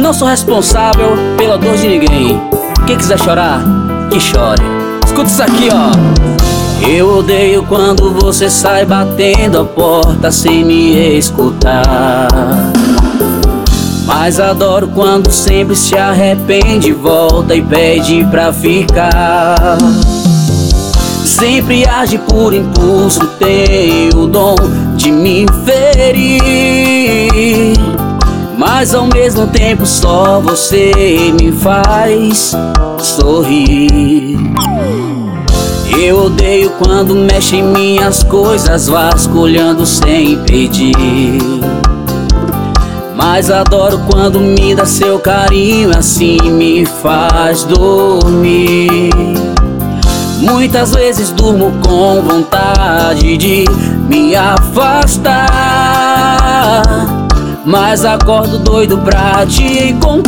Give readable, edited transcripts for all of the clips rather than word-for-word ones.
Não sou responsável pela dor de ninguém. Quem quiser chorar, que chore. Escuta isso aqui, ó. Eu odeio quando você sai batendo a porta sem me escutar, mas adoro quando sempre se arrepende, volta e pede pra ficar. Sempre age por impulso, tem o dom de me ferir, mas ao mesmo tempo só você me faz sorrir. Eu odeio quando mexe em minhas coisas, vasculhando sem pedir, mas adoro quando me dá seu carinho, assim me faz dormir. Muitas vezes durmo com vontade de me afastar, mas acordo doido pra te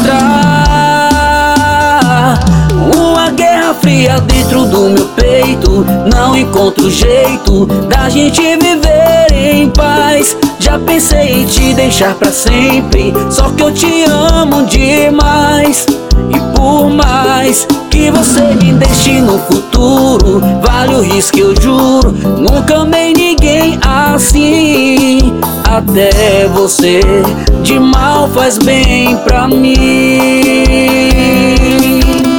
encontrar. Uma guerra fria dentro do meu peito, não encontro jeito da gente viver em paz. Já pensei em te deixar pra sempre, só que eu te amo demais. E por mais que você me deixe no futuro, vale o risco, eu juro. Nunca amei ninguém assim. Até você de mal faz bem pra mim.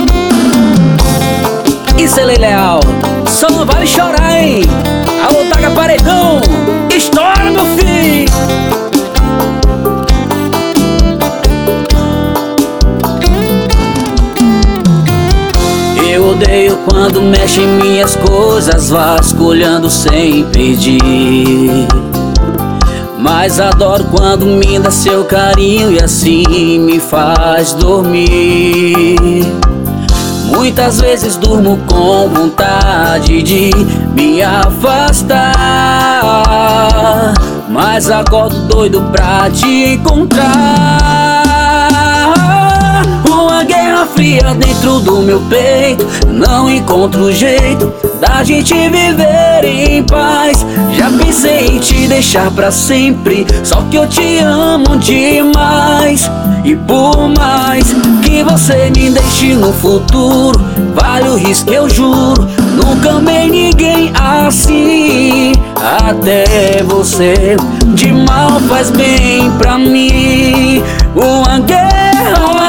Isso é lei leal, só não vale chorar, hein? Alô, taca paredão, estoura, meu filho. Eu odeio quando mexe em minhas coisas, vasculhando sem pedir, mas adoro quando me dá seu carinho e assim me faz dormir. Muitas vezes durmo com vontade de me afastar, mas acordo doido pra te encontrar. Uma guerra fria dentro do meu peito, não encontro jeito da gente viver em paz. Já pensei em te deixar pra sempre, só que eu te amo demais. E por mais que você me deixe no futuro, vale o risco, eu juro. Nunca amei ninguém assim. Até você de mal faz bem pra mim. Uma guerra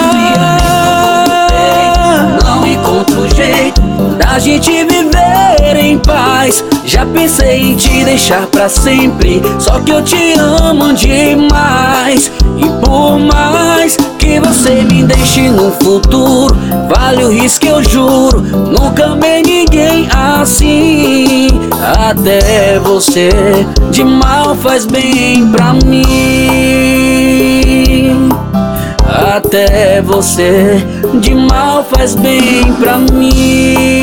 não encontro jeito da gente viver em paz. Já pensei em te deixar pra sempre, só que eu te amo demais. E por mais que você me deixe no futuro, vale o risco, eu juro. Nunca amei ninguém assim. Até você de mal faz bem pra mim. Até você de mal faz bem pra mim.